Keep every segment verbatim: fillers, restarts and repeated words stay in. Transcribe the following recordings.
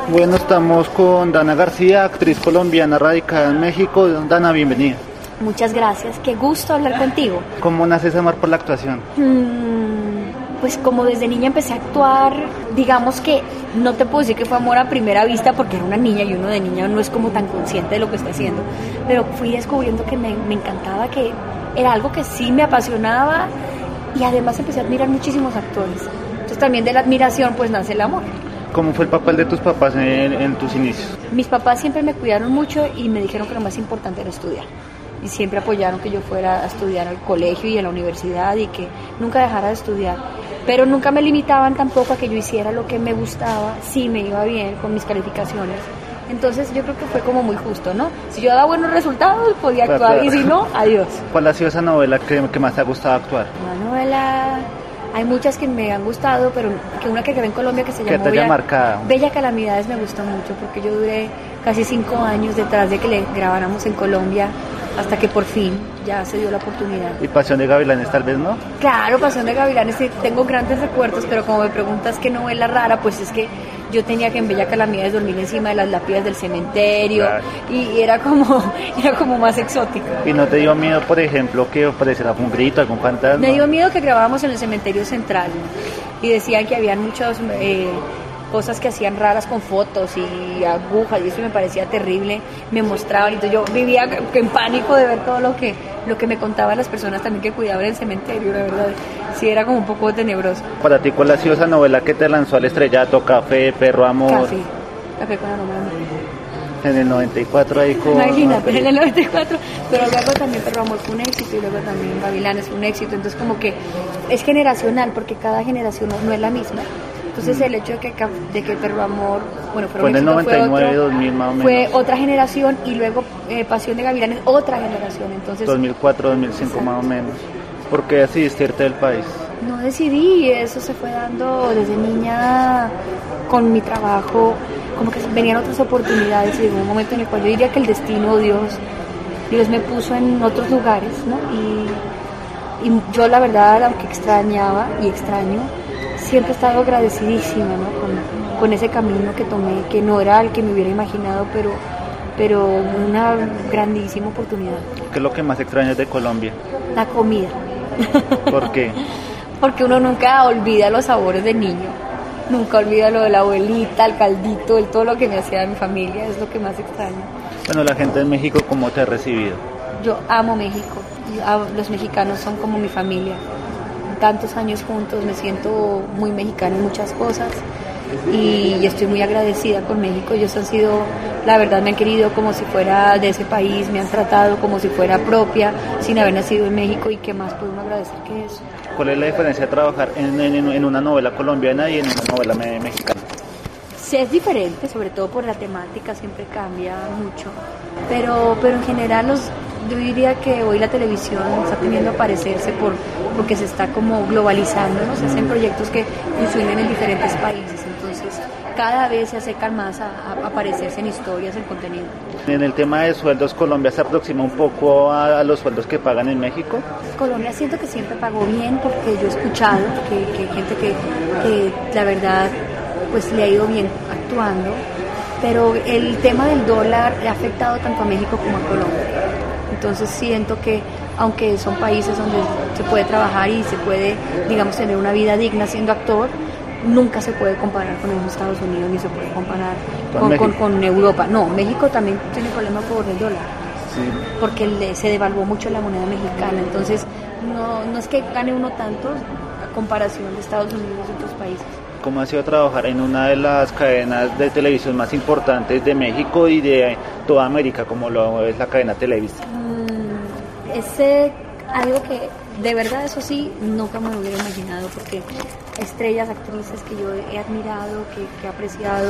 Bueno, estamos con Dana García, actriz colombiana radicada en México. Dana, bienvenida. Muchas gracias, qué gusto hablar contigo. ¿Cómo nace ese amor por la actuación? Hmm, pues como desde niña empecé a actuar, digamos que no te puedo decir que fue amor a primera vista porque era una niña y uno de niña no es como tan consciente de lo que está haciendo, pero fui descubriendo que me, me encantaba, que era algo que sí me apasionaba y además empecé a admirar muchísimos actores. Entonces también de la admiración pues nace el amor. ¿Cómo fue el papel de tus papás en, en tus inicios? Mis papás siempre me cuidaron mucho y me dijeron que lo más importante era estudiar. Y siempre apoyaron que yo fuera a estudiar al colegio y a la universidad y que nunca dejara de estudiar. Pero nunca me limitaban tampoco a que yo hiciera lo que me gustaba, si me iba bien con mis calificaciones. Entonces yo creo que fue como muy justo, ¿no? Si yo daba buenos resultados, podía actuar, y si no, adiós. ¿Cuál ha sido esa novela que, que más te ha gustado actuar? Una novela... Hay muchas que me han gustado, pero que una que grabé en Colombia que se llamó te haya Bella, marcado. Bella Calamidades me gustó mucho porque yo duré casi cinco años detrás de que le grabáramos en Colombia hasta que por fin ya se dio la oportunidad. ¿Y Pasión de Gavilanes tal vez no? Claro, Pasión de Gavilanes, sí, tengo grandes recuerdos, pero como me preguntas qué novela rara, pues es que yo tenía que en Bella Calamidades dormir encima de las lápidas del cementerio, claro. y era como era como más exótico. ¿Y no te dio miedo, por ejemplo, que apareciera algún grito, algún fantasma? Me dio miedo que grabábamos en el cementerio central, ¿no? Y decían que habían muchas eh, cosas que hacían raras con fotos y agujas, y eso me parecía terrible, me mostraban, entonces yo vivía en pánico de ver todo lo que lo que me contaban las personas también que cuidaban el cementerio, la verdad, sí era como un poco tenebroso. Para ti, ¿cuál ha sido esa novela que te lanzó al estrellato? Café, Perro Amor. Café, Café con aroma de amor. En el noventa y cuatro ahí con... Imagínate, en el noventa y cuatro, pero luego también Perro Amor fue un éxito y luego también Gavilanes fue un éxito, entonces como que es generacional porque cada generación no, no es la misma. Entonces el hecho de que, de que Perro Amor, bueno, fue, fue en el noventa y nueve, fue, otro, dos mil más o menos. Fue otra generación y luego eh, Pasión de Gavilanes, otra generación. Entonces dos mil cuatro, dos mil cinco más o menos. ¿Por qué decidiste irte del país? No decidí, eso se fue dando desde niña con mi trabajo, como que venían otras oportunidades y llegó un momento en el cual yo diría que el destino, Dios, Dios me puso en otros lugares, ¿no? Y, y yo la verdad, aunque extrañaba y extraño, siempre he estado agradecidísima, ¿no? con, con ese camino que tomé, que no era el que me hubiera imaginado, pero, pero una grandísima oportunidad. ¿Qué es lo que más extrañas de Colombia? La comida. ¿Por qué? Porque uno nunca olvida los sabores de niño, nunca olvida lo de la abuelita, el caldito, el todo lo que me hacía mi familia, es lo que más extraño. Bueno, la gente de México, ¿cómo te ha recibido? Yo amo México, los mexicanos son como mi familia. Tantos años juntos, me siento muy mexicana en muchas cosas y estoy muy agradecida con México. Ellos han sido, la verdad me han querido como si fuera de ese país, me han tratado como si fuera propia, sin haber nacido en México, y qué más puedo uno agradecer que eso. ¿Cuál es la diferencia de trabajar en, en, en una novela colombiana y en una novela me, mexicana? Sí, es diferente, sobre todo por la temática, siempre cambia mucho, pero, pero en general los... Yo diría que hoy la televisión está teniendo a parecerse por, porque se está como globalizando, ¿no? Se hacen proyectos que funcionan en diferentes países, entonces cada vez se acercan más a, a, a parecerse en historias, en contenido. En el tema de sueldos, ¿Colombia se aproxima un poco a, a los sueldos que pagan en México? Colombia siento que siempre pagó bien porque yo he escuchado que, que hay gente que, que la verdad pues le ha ido bien actuando, pero el tema del dólar ha afectado tanto a México como a Colombia. Entonces siento que aunque son países donde se puede trabajar y se puede, digamos, tener una vida digna siendo actor, nunca se puede comparar con los Estados Unidos ni se puede comparar con, con, con Europa. No, México también tiene problema por el dólar, sí, porque le, se devaluó mucho la moneda mexicana, entonces no, no es que gane uno tanto a comparación de Estados Unidos y otros países. ¿Cómo ha sido trabajar en una de las cadenas de televisión más importantes de México y de toda América, como lo es la cadena Televisa? Mm, es algo que de verdad, eso sí, nunca me lo hubiera imaginado, porque estrellas, actrices que yo he admirado, que, que he apreciado,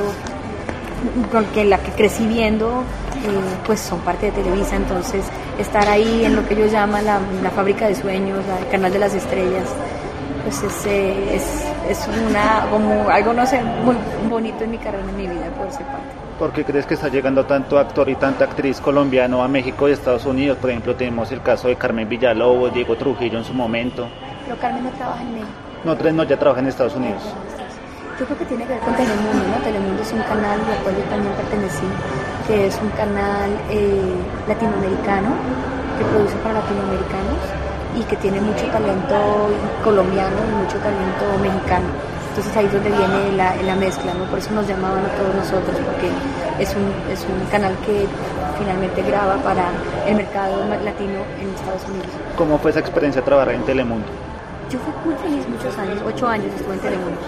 con que la que crecí viendo, eh, pues son parte de Televisa, entonces estar ahí en lo que ellos llaman la, la fábrica de sueños, la, el canal de las estrellas, pues es, es, es una, como algo, no sé, muy bonito en mi carrera, en mi vida, por ser parte. ¿Por qué crees que está llegando tanto actor y tanta actriz colombiano a México y Estados Unidos? Por ejemplo, tenemos el caso de Carmen Villalobos, Diego Trujillo en su momento. Pero Carmen no trabaja en México. No, no, ya trabaja en Estados Unidos. Yo creo que tiene que ver con Telemundo, ¿no? Telemundo es un canal al cual yo también pertenecí, que es un canal eh, latinoamericano, que produce para latinoamericanos y que tiene mucho talento colombiano y mucho talento mexicano. Entonces ahí es donde viene la, la mezcla, ¿no? Por eso nos llamaban a todos nosotros, porque es un, es un canal que finalmente graba para el mercado latino en Estados Unidos. ¿Cómo fue esa experiencia de trabajar en Telemundo? Yo fui muy feliz muchos años, ocho años estuve en Telemundo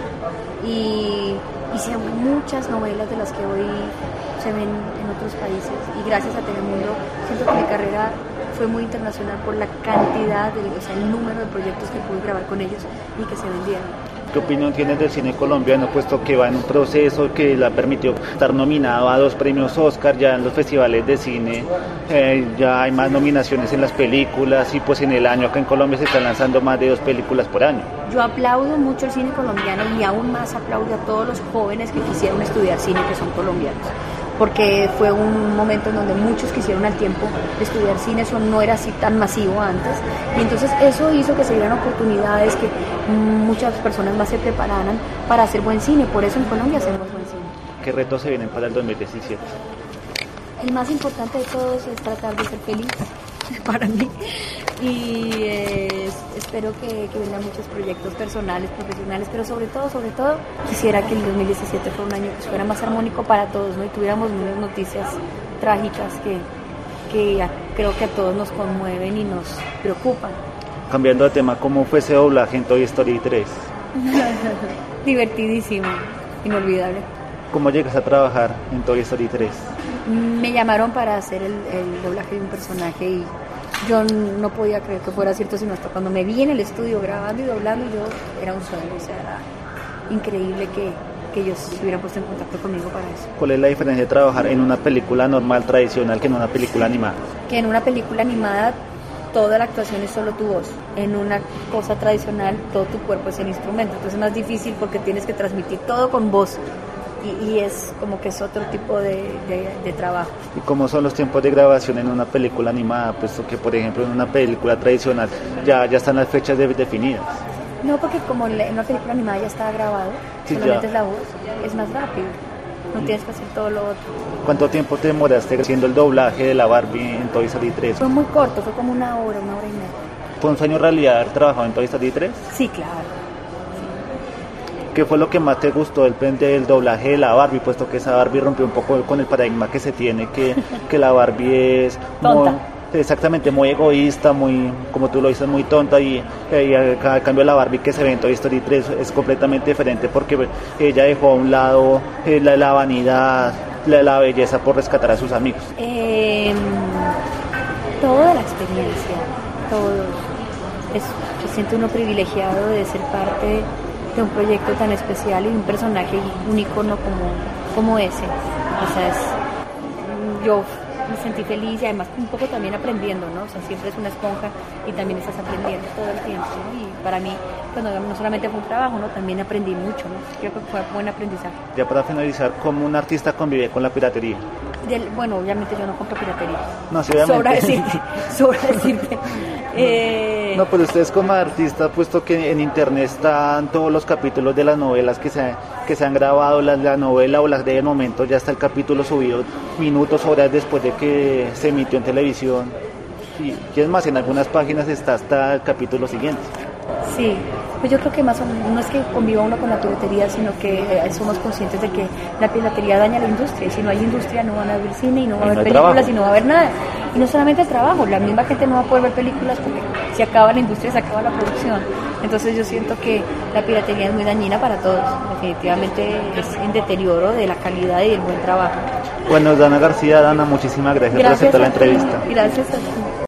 y hice muchas novelas de las que hoy se ven en otros países y gracias a Telemundo siento que mi carrera fue muy internacional por la cantidad, de, o sea, el número de proyectos que pude grabar con ellos y que se vendieron. ¿Qué opinión tienes del cine colombiano, puesto que va en un proceso que le ha permitido estar nominado a dos premios Oscar ya en los festivales de cine? Eh, ya hay más nominaciones en las películas y pues en el año acá en Colombia se están lanzando más de dos películas por año. Yo aplaudo mucho el cine colombiano y aún más aplaudo a todos los jóvenes que quisieron estudiar cine que son colombianos, porque fue un momento en donde muchos quisieron al tiempo estudiar cine, eso no era así tan masivo antes, y entonces eso hizo que se dieran oportunidades, que muchas personas más se prepararan para hacer buen cine, por eso en Colombia hacemos buen cine. ¿Qué retos se vienen para el dos mil diecisiete? El más importante de todos es tratar de ser feliz, para mí, y eh, espero que, que vengan muchos proyectos personales, profesionales, pero sobre todo, sobre todo, quisiera que el dos mil diecisiete fuera un año que fuera más armónico para todos, ¿no? Y tuviéramos unas noticias trágicas que, que a, creo que a todos nos conmueven y nos preocupan. Cambiando de tema, ¿cómo fue ese doblaje en Toy Story tres? Divertidísimo, inolvidable. ¿Cómo llegas a trabajar en Toy Story tres? Me llamaron para hacer el, el doblaje de un personaje y yo no podía creer que fuera cierto, sino hasta cuando me vi en el estudio grabando y doblando, yo era un sueño, o sea, era increíble que, que ellos se hubieran puesto en contacto conmigo para eso. ¿Cuál es la diferencia de trabajar en una película normal, tradicional, que en una película animada? Que en una película animada toda la actuación es solo tu voz, en una cosa tradicional todo tu cuerpo es el instrumento, entonces es más difícil porque tienes que transmitir todo con voz. Y, y es como que es otro tipo de, de, de trabajo. ¿Y cómo son los tiempos de grabación en una película animada? Puesto que, por ejemplo, en una película tradicional ya, ya están las fechas de, definidas. No, porque como en una película animada ya está grabado, sí, solamente ya es la voz, es más rápido, no tienes que hacer todo lo otro. ¿Cuánto tiempo te demoraste haciendo el doblaje de la Barbie en Toy Story tres? Fue muy corto, fue como una hora, una hora y media. ¿Fue un sueño realidad haber trabajado en Toy Story tres? Sí, claro. ¿Qué fue lo que más te gustó del, del doblaje de la Barbie, puesto que esa Barbie rompió un poco con el paradigma que se tiene, que, que la Barbie es muy, exactamente muy egoísta, muy, como tú lo dices, muy tonta, y, y a cambio la Barbie que se ve en Toy Story tres es completamente diferente porque ella dejó a un lado eh, la, la vanidad, la, la belleza por rescatar a sus amigos? Eh, toda la experiencia, todo, es, se siente uno privilegiado de ser parte de un proyecto tan especial y un personaje, un icono como, como ese. O sea, es, yo me sentí feliz y además un poco también aprendiendo, ¿no? O sea, siempre es una esponja y también estás aprendiendo todo el tiempo, ¿no? Y para mí, pues no, no solamente fue un trabajo, ¿no? También aprendí mucho, ¿no? Creo que fue buen aprendizaje. Ya para finalizar, ¿cómo un artista convive con la piratería? Del, bueno, obviamente yo no compro piratería. No, sí, obviamente. Sobra decirte, sobra decirte. Eh... No, pero ustedes como artistas, puesto que en internet están todos los capítulos de las novelas que se, que se han grabado, la, la novela o las de momento, ya está el capítulo subido minutos, horas después de que se emitió en televisión. Y, y es más, en algunas páginas está hasta el capítulo siguiente. Sí, pues yo creo que más o menos, no es que conviva uno con la piratería, sino que eh, somos conscientes de que la piratería daña la industria, y si no hay industria no van a haber cine y no va a haber no películas trabajo. Y no va a haber nada. Y no solamente el trabajo, la misma gente no va a poder ver películas porque se acaba la industria, se acaba la producción. Entonces yo siento que la piratería es muy dañina para todos, definitivamente es en deterioro de la calidad y del buen trabajo. Bueno, Dana García, Dana, muchísimas gracias, gracias por aceptar la entrevista. Gracias a ti.